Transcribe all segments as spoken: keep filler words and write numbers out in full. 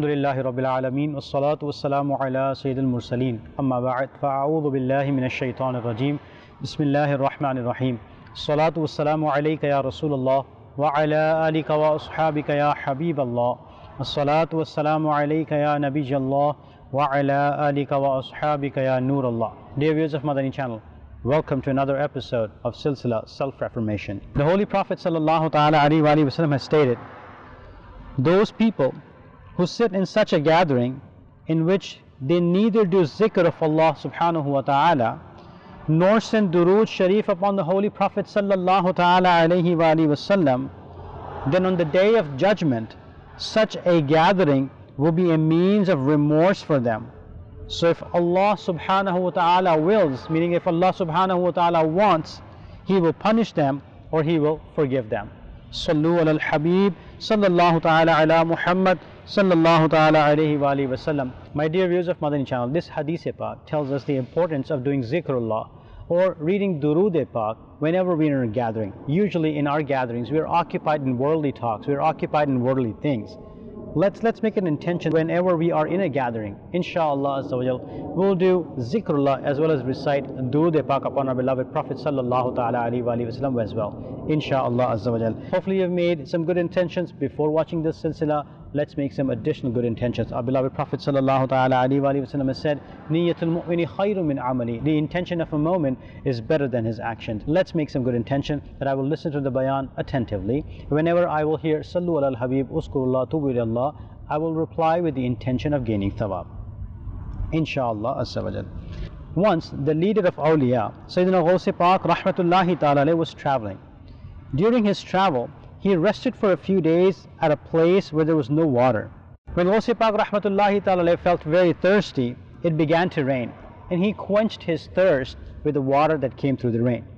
Alhamdulillahi Rabbil Alameen Wassalatu wassalamu ala Sayyidil Mursaleen Amma ba'd Fa'a'udhu billahi minash shaitanir rajim Bismillahir Rahmanir Rahim Salatu wassalamu alayka ya Rasulullah Wa ala alika wa ashabika ya Habiballah Assalatu wassalamu alayka ya Nabijallah Wa ala alika wa ashabika ya Nurallah. Dear viewers of Madani channel, welcome to another episode of Silsila Self-Reformation. The Holy Prophet Sallallahu Ta'ala Alaihi Wasallam has stated, those people who sit in such a gathering in which they neither do zikr of Allah subhanahu wa ta'ala nor send durood sharif upon the Holy Prophet Sallallahu Ta'ala Alaihi Wasallam, then on the day of judgment such a gathering will be a means of remorse for them. So if Allah subhanahu wa ta'ala wills, meaning if Allah subhanahu wa ta'ala wants, He will punish them or He will forgive them. Sallu ala al-Habib sallallahu ta'ala ala Muhammad sallallahu ta'ala alayhi wa alihi wa sallam. My dear viewers of Madani channel, this hadith pak tells us the importance of doing zikrullah or reading durood pak whenever we are in a gathering. Usually in our gatherings we are occupied in worldly talks, we are occupied in worldly things. Let's let's make an intention whenever we are in a gathering. Inshallah Azza wa Jal, we'll do zikrullah as well as recite durood pak upon our beloved Prophet sallallahu ta'ala alayhi wa alihi wa sallam as well. Inshallah Azza wa Jal. Hopefully you've made some good intentions before watching this silsila. Let's make some additional good intentions. Our beloved Prophet sallallahu ta'ala alayhi wa alihi wa sallam has said, Niyatul mu'mini khayrun min amali. The intention of a moment is better than his actions. Let's make some good intention that I will listen to the bayan attentively. Whenever I will hear Sallu ala al-Habib, Uskurullah, Tubu ilallah, I will reply with the intention of gaining thawab. Inshallah Azza wa Jal. Once the leader of awliya, Sayyidina Ghaus Pak rahmatullahi ta'ala was traveling. During his travel, he rested for a few days at a place where there was no water. When Ghaus Pak rahmatullahi ta'ala felt very thirsty, it began to rain, and he quenched his thirst with the water that came through the rain.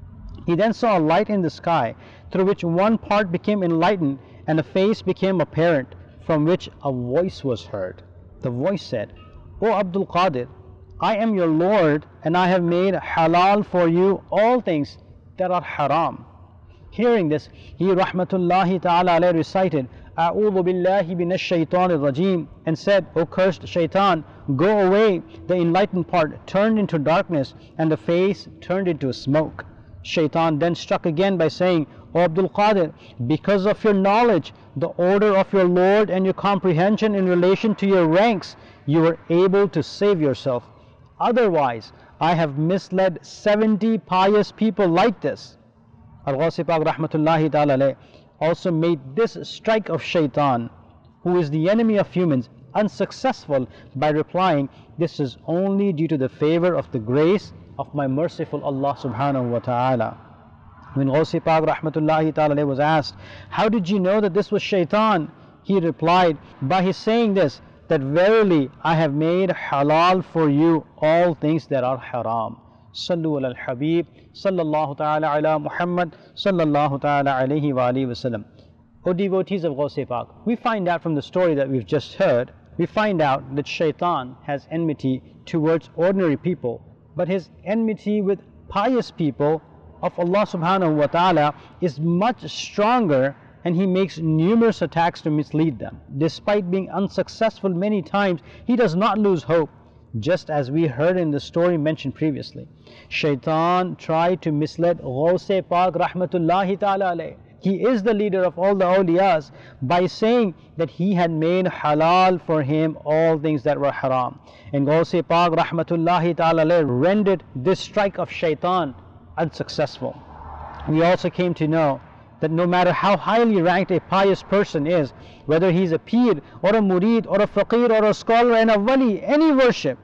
He then saw a light in the sky, through which one part became enlightened and a face became apparent, from which a voice was heard. The voice said, O Abdul Qadir, I am your Lord, and I have made halal for you all things that are haram. Hearing this, he rahmatullahi ta'ala alayhi recited, A'udhu billahi minash shaitanir rajim, and said, O cursed shaitan, go away. The enlightened part turned into darkness, and the face turned into smoke. Shaitan then struck again by saying, O Abdul Qadir, because of your knowledge, the order of your Lord, and your comprehension in relation to your ranks, you were able to save yourself. Otherwise, I have misled seventy pious people like this. Al-Ghaus Pak rahmatullahi ta'ala also made this strike of shaitan, who is the enemy of humans, unsuccessful by replying, this is only due to the favor of the grace of my merciful Allah subhanahu wa ta'ala. When Ghaus Pak rahmatullahi ta'ala was asked, how did you know that this was shaitan? He replied, by his saying this, that verily I have made halal for you all things that are haram. Sallu ala al-Habib sallallahu ta'ala ala Muhammad sallallahu ta'ala alayhi wa alihi wa sallam. O devotees of Ghaus Pak, we find out from the story that we've just heard, we find out that shaitan has enmity towards ordinary people, but his enmity with pious people of Allah subhanahu wa ta'ala is much stronger, and he makes numerous attacks to mislead them. Despite being unsuccessful many times, he does not lose hope. Just as we heard in the story mentioned previously, shaitan tried to mislead Ghaus Pak rahmatullahi ta'ala alayh. He is the leader of all the awliyas, by saying that he had made halal for him all things that were haram. And Ghaus Pak rahmatullahi ta'ala alayh rendered this strike of shaitan unsuccessful. We also came to know that no matter how highly ranked a pious person is, whether he's a peer or a murid or a faqir or a scholar and a wali, any worship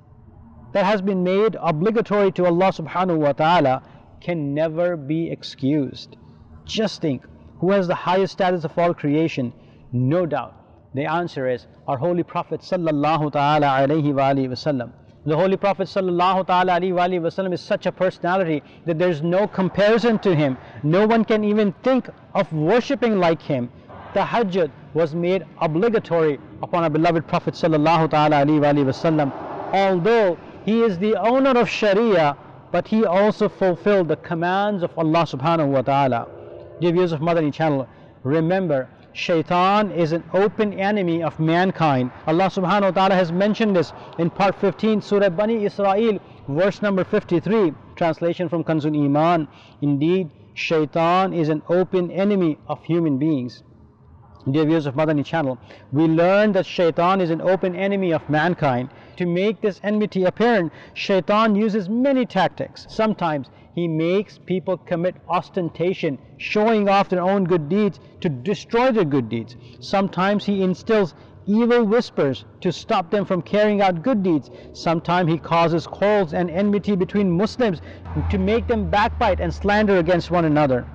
that has been made obligatory to Allah subhanahu wa ta'ala can never be excused. Just think, who has the highest status of all creation? No doubt the answer is our Holy Prophet sallallahu ta'ala alayhi wa alihi wa sallam. The Holy Prophet sallallahu ta'ala alayhi wa alihi wa sallam is such a personality that there is no comparison to him. No one can even think of worshipping like him. Tahajjud was made obligatory upon our beloved Prophet sallallahu ta'ala alayhi wa alihi wa sallam. Although he is the owner of Sharia, but he also fulfilled the commands of Allah subhanahu wa ta'ala. Dear viewers of Madani channel, remember Shaitan is an open enemy of mankind. Allah subhanahu wa ta'ala has mentioned this in part fifteen, Surah Bani Israel, verse number fifty-three, translation from Kanzul Iman. Indeed, Shaitan is an open enemy of human beings. Dear viewers of Madani channel, we learned that Shaitan is an open enemy of mankind. To make this enmity apparent, Shaitan uses many tactics. Sometimes he makes people commit ostentation, showing off their own good deeds to destroy their good deeds. Sometimes he instills evil whispers to stop them from carrying out good deeds. Sometimes he causes quarrels and enmity between Muslims to make them backbite and slander against one another.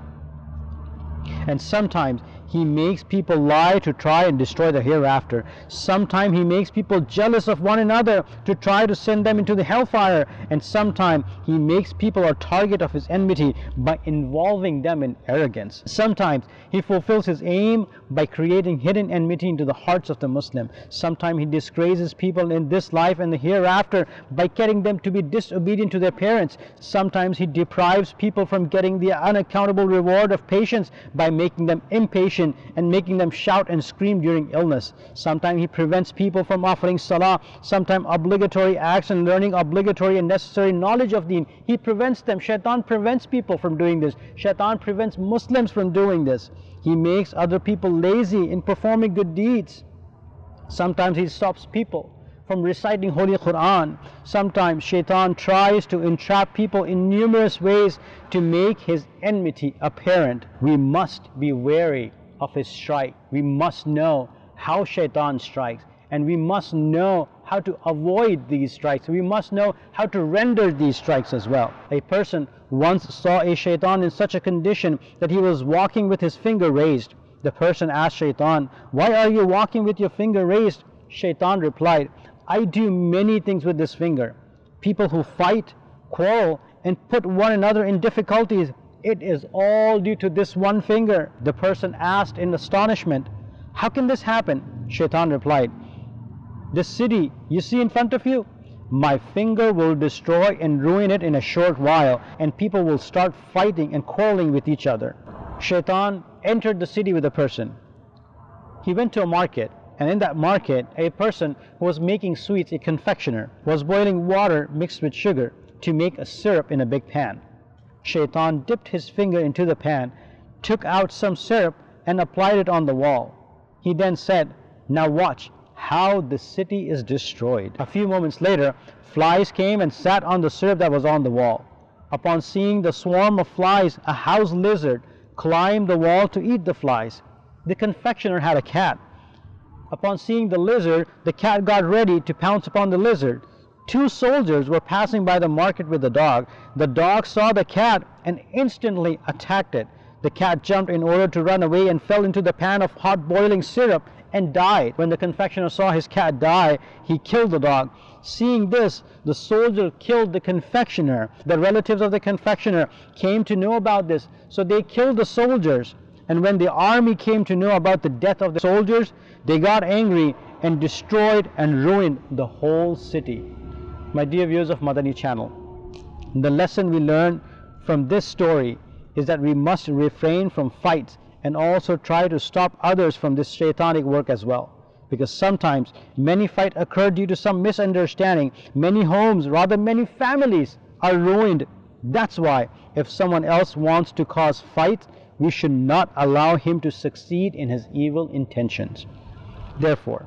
And sometimes he makes people lie to try and destroy the hereafter. Sometimes he makes people jealous of one another to try to send them into the hellfire. And sometimes he makes people a target of his enmity by involving them in arrogance. Sometimes he fulfills his aim by creating hidden enmity into the hearts of the Muslim. Sometimes he disgraces people in this life and the hereafter by getting them to be disobedient to their parents. Sometimes he deprives people from getting the unaccountable reward of patience by making them impatient and making them shout and scream during illness. Sometimes he prevents people from offering salah, sometimes obligatory acts, and learning obligatory and necessary knowledge of deen. He prevents them. Shaitan prevents people from doing this. Shaitan prevents Muslims from doing this. He makes other people lazy in performing good deeds. Sometimes he stops people from reciting Holy Quran. Sometimes Shaitan tries to entrap people in numerous ways to make his enmity apparent. We must be wary of his strike. We must know how Shaitan strikes, and we must know how to avoid these strikes. We must know how to render these strikes as well. A person once saw a Shaitan in such a condition that he was walking with his finger raised. The person asked Shaitan, "Why are you walking with your finger raised?" Shaitan replied, "I do many things with this finger. People who fight, quarrel, and put one another in difficulties, it is all due to this one finger." The person asked in astonishment, "How can this happen?" Shaitan replied, "This city you see in front of you, my finger will destroy and ruin it in a short while, and people will start fighting and quarreling with each other." Shaitan entered the city with a person. He went to a market, and in that market, a person who was making sweets, a confectioner, was boiling water mixed with sugar to make a syrup in a big pan. Shaitan dipped his finger into the pan, took out some syrup, and applied it on the wall. He then said, "Now watch how the city is destroyed." A few moments later, flies came and sat on the syrup that was on the wall. Upon seeing the swarm of flies, a house lizard climbed the wall to eat the flies. The confectioner had a cat. Upon seeing the lizard, the cat got ready to pounce upon the lizard. Two soldiers were passing by the market with the dog. The dog saw the cat and instantly attacked it. The cat jumped in order to run away and fell into the pan of hot boiling syrup and died. When the confectioner saw his cat die, he killed the dog. Seeing this, the soldier killed the confectioner. The relatives of the confectioner came to know about this, so they killed the soldiers. And when the army came to know about the death of the soldiers, they got angry and destroyed and ruined the whole city. My dear viewers of Madani channel, the lesson we learn from this story is that we must refrain from fights and also try to stop others from this shaitanic work as well. Because sometimes many fights occur due to some misunderstanding. Many homes, rather many families are ruined. That's why if someone else wants to cause fight, we should not allow him to succeed in his evil intentions. Therefore,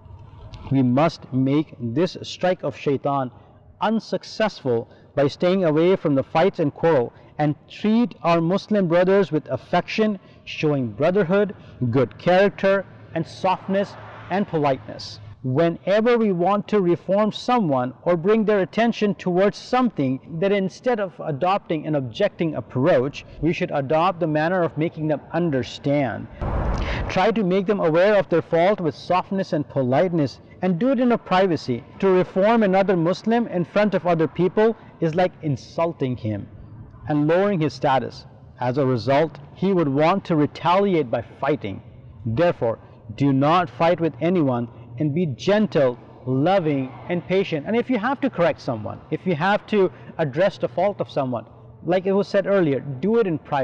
we must make this strike of Shaitan unsuccessful by staying away from the fights and quarrel, and treat our Muslim brothers with affection, showing brotherhood, good character, and softness and politeness. Whenever we want to reform someone or bring their attention towards something, that instead of adopting an objecting approach, we should adopt the manner of making them understand. Try to make them aware of their fault with softness and politeness, and do it in a privacy. To reform another Muslim in front of other people is like insulting him and lowering his status. As a result, he would want to retaliate by fighting. Therefore, do not fight with anyone, and be gentle, loving, and patient. And if you have to correct someone, if you have to address the fault of someone, like it was said earlier, do it in private.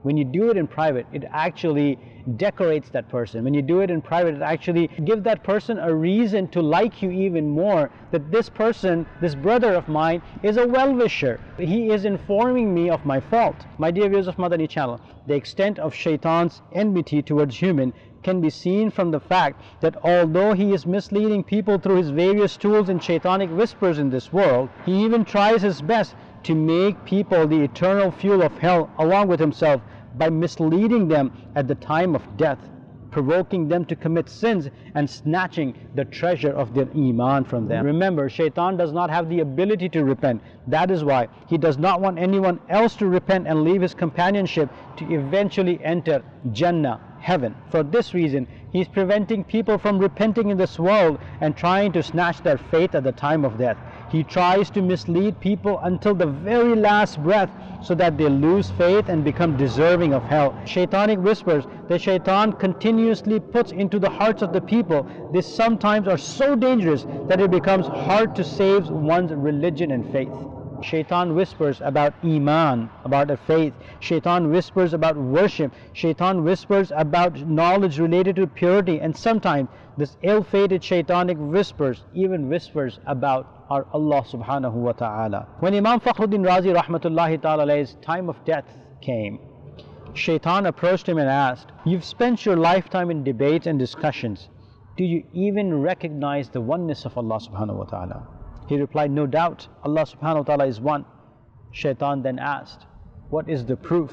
When you do it in private, it actually decorates that person. When you do it in private, it actually gives that person a reason to like you even more, that this person, this brother of mine, is a well-wisher. He is informing me of my fault. My dear viewers of Madani channel, the extent of shaitan's enmity towards human can be seen from the fact that although he is misleading people through his various tools and shaitanic whispers in this world, he even tries his best to make people the eternal fuel of hell along with himself by misleading them at the time of death, provoking them to commit sins and snatching the treasure of their iman from them. Remember, shaitan does not have the ability to repent. That is why he does not want anyone else to repent and leave his companionship to eventually enter Jannah, heaven. For this reason, he is preventing people from repenting in this world and trying to snatch their faith at the time of death. He tries to mislead people until the very last breath so that they lose faith and become deserving of hell. Shaitanic whispers that shaitan continuously puts into the hearts of the people, they sometimes are so dangerous that it becomes hard to save one's religion and faith. Shaitan whispers about iman, about a faith. Shaitan whispers about worship. Shaitan whispers about knowledge related to purity. And sometimes this ill-fated shaitanic whispers even whispers about our Allah subhanahu wa ta'ala. When Imam Fakhruddin Razi rahmatullahi ta'ala's time of death came, shaitan approached him and asked, "You've spent your lifetime in debates and discussions. Do you even recognize the oneness of Allah subhanahu wa ta'ala?" He replied, "No doubt, Allah subhanahu wa ta'ala is one." Shaitan then asked, "What is the proof?"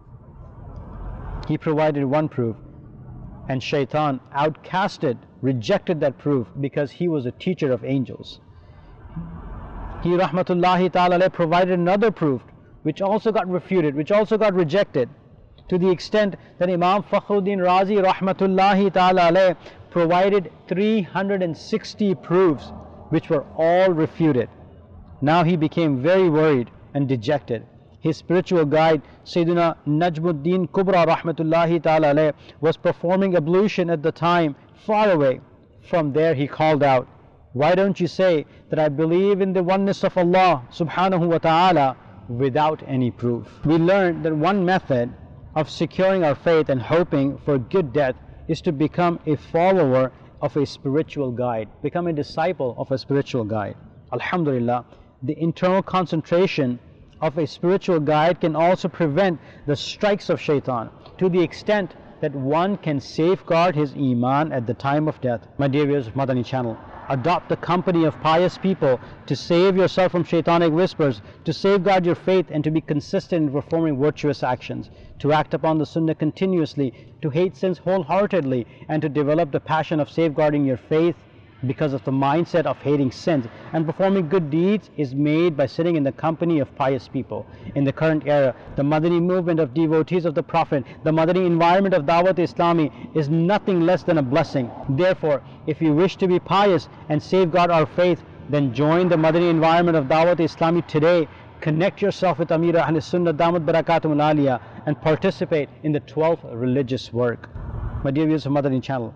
He provided one proof, and shaitan outcasted, rejected that proof because he was a teacher of angels. He rahmatullahi ta'ala provided another proof which also got refuted, which also got rejected, to the extent that Imam Fakhruddin Razi rahmatullahi ta'ala provided three hundred sixty proofs which were all refuted. Now he became very worried and dejected. His spiritual guide, Sayyidina Najmuddin Kubra rahmatullahi ta'ala was performing ablution at the time, far away. From there he called out, "Why don't you say that I believe in the oneness of Allah subhanahu wa ta'ala without any proof?" We learned that one method of securing our faith and hoping for good death is to become a follower of a spiritual guide, become a disciple of a spiritual guide. Alhamdulillah, the internal concentration of a spiritual guide can also prevent the strikes of shaitan to the extent that one can safeguard his iman at the time of death. My dear viewers of Madani channel, adopt the company of pious people to save yourself from shaitanic whispers, to safeguard your faith and to be consistent in performing virtuous actions, to act upon the sunnah continuously, to hate sins wholeheartedly, and to develop the passion of safeguarding your faith because of the mindset of hating sins. And performing good deeds is made by sitting in the company of pious people. In the current era, the Madani movement of devotees of the Prophet, the Madani environment of Dawat Islami is nothing less than a blessing. Therefore, if you wish to be pious and safeguard our faith, then join the Madani environment of Dawat Islami today. Connect yourself with Amir Ahl Sunnah Damat Barakatum Al-Aliyah and participate in the twelfth religious work. My dear viewers of Madani channel,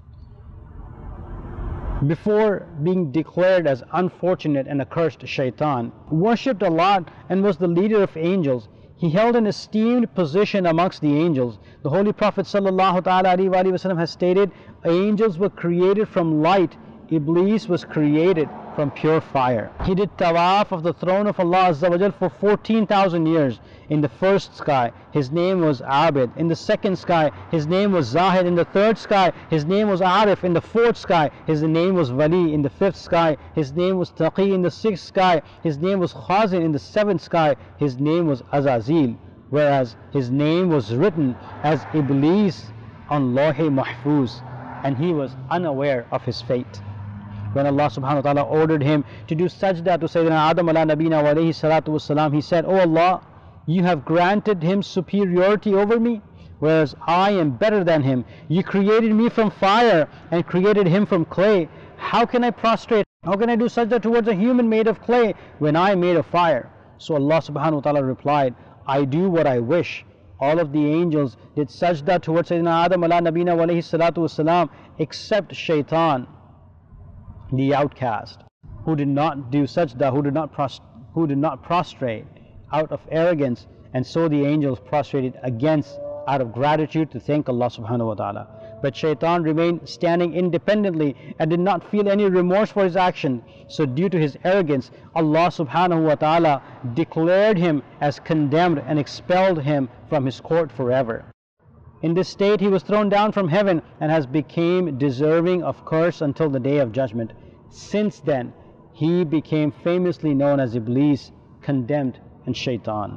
before being declared as unfortunate and accursed, shaitan worshipped Allah and was the leader of angels. He held an esteemed position amongst the angels. The Holy Prophet sallallahu ta'ala alaihi wasallam has stated, angels were created from light, Iblis was created from pure fire. He did tawaf of the throne of Allah Azza wa Jal for fourteen thousand years. In the first sky, his name was Abid. In the second sky, his name was Zahid. In the third sky, his name was Arif. In the fourth sky, his name was Wali. In the fifth sky, his name was Taqi. In the sixth sky, his name was Khazin. In the seventh sky, his name was Azazil. Whereas his name was written as Iblis on Lawh-e Mahfuz, and he was unaware of his fate. When Allah subhanahu wa ta'ala ordered him to do sajda to Sayyidina Adam ala nabina wa alayhi salatu wassalam, he said, "Oh Allah, you have granted him superiority over me, whereas I am better than him. You created me from fire and created him from clay. How can I prostrate? How can I do sajda towards a human made of clay when I am made of fire?" So Allah subhanahu wa ta'ala replied, "I do what I wish." All of the angels did sajda towards Sayyidina Adam ala nabina wa alayhi salatu wassalam, except shaitan, the outcast, who did not do sajda, who did not pros who did not prostrate out of arrogance and so the angels prostrated against out of gratitude to thank Allah subhanahu wa ta'ala. But Shaitan remained standing independently and did not feel any remorse for his action. So due to his arrogance, Allah subhanahu wa ta'ala declared him as condemned and expelled him from his court forever. In this state he was thrown down from heaven and has become deserving of curse until the day of judgment. Since then he became famously known as Iblis, condemned, and Shaitan.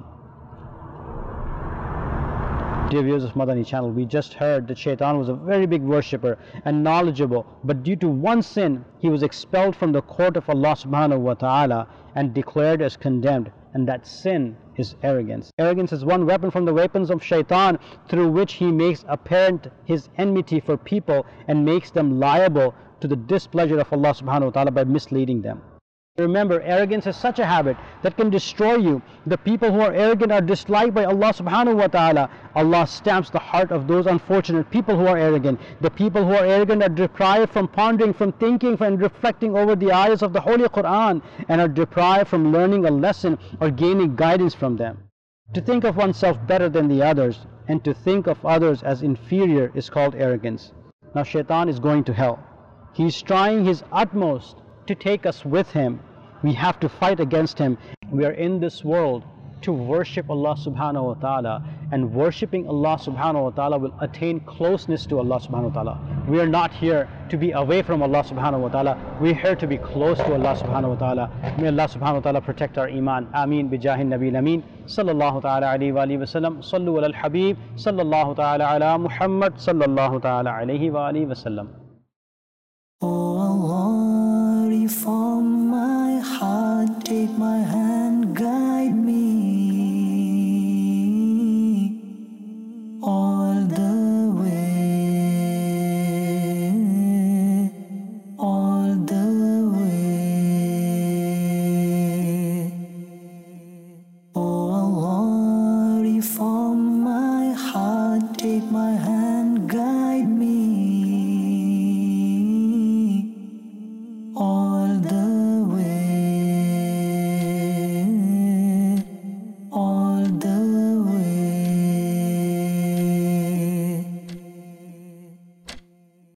Dear viewers of Madani channel, we just heard that Shaitan was a very big worshipper and knowledgeable, but due to one sin he was expelled from the court of Allah subhanahu wa ta'ala and declared as condemned, and that sin is arrogance. Arrogance is one weapon from the weapons of Shaitan through which he makes apparent his enmity for people and makes them liable to the displeasure of Allah subhanahu wa ta'ala by misleading them. Remember, arrogance is such a habit that can destroy you. The people who are arrogant are disliked by Allah subhanahu wa ta'ala. Allah stamps the heart of those unfortunate people who are arrogant. The people who are arrogant are deprived from pondering, from thinking, and reflecting over the ayahs of the Holy Quran, and are deprived from learning a lesson or gaining guidance from them. To think of oneself better than the others and to think of others as inferior is called arrogance. Now Shaitan is going to hell. He is trying his utmost to take us with him. We have to fight against him. We are in this world to worship Allah subhanahu wa ta'ala, and worshipping Allah subhanahu wa ta'ala will attain closeness to Allah subhanahu wa ta'ala. We are not here to be away from Allah subhanahu wa ta'ala. We are here to be close to Allah subhanahu wa ta'ala. May Allah subhanahu wa ta'ala protect our iman. Ameen bi jahin nabil ameen. Sallallahu ta'ala alayhi wa alihi wa sallam. Sallu ala al-habib. Sallallahu ta'ala ala Muhammad. Sallallahu ta'ala alayhi wa alihi wa sallam.